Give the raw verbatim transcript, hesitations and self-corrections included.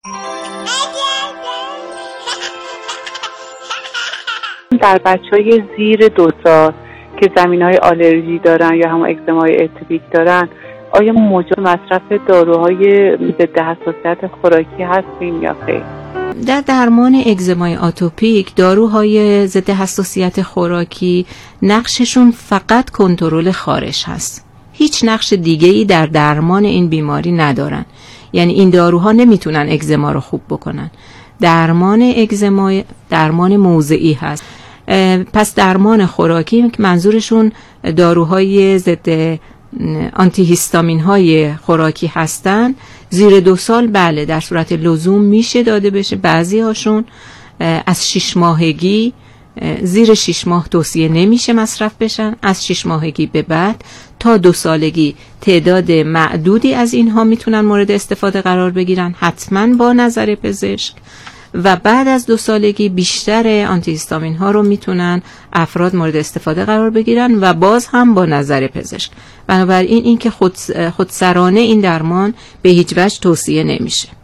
در بچهای زیر دو سال که زمینه‌های آلرژی دارن یا همون اگزمای اتیپیک دارن، آیا مجاز مصرف داروهای ضد حساسیت خوراکی هستیم یا خیر؟ در درمان اگزمای آتوپیک داروهای ضد حساسیت خوراکی نقششون فقط کنترل خارش هست. هیچ نقش دیگه‌ای در درمان این بیماری ندارن. یعنی این داروها نمیتونن اگزما رو خوب بکنن. درمان اگزما درمان موضعی هست. پس درمان خوراکی که منظورشون داروهای ضد آنتی هیستامین های خوراکی هستن، زیر دو سال بله در صورت لزوم میشه داده بشه. بعضی هاشون از شش ماهگی، زیر شش ماه توصیه نمیشه مصرف بشن. از شش ماهگی به بعد تا دو سالگی تعداد معدودی از اینها میتونن مورد استفاده قرار بگیرن، حتما با نظر پزشک. و بعد از دو سالگی بیشتر آنتی هیستامین ها رو میتونن افراد مورد استفاده قرار بگیرن و باز هم با نظر پزشک. بنابراین این که خود خودسرانه این درمان به هیچ وجه توصیه نمیشه.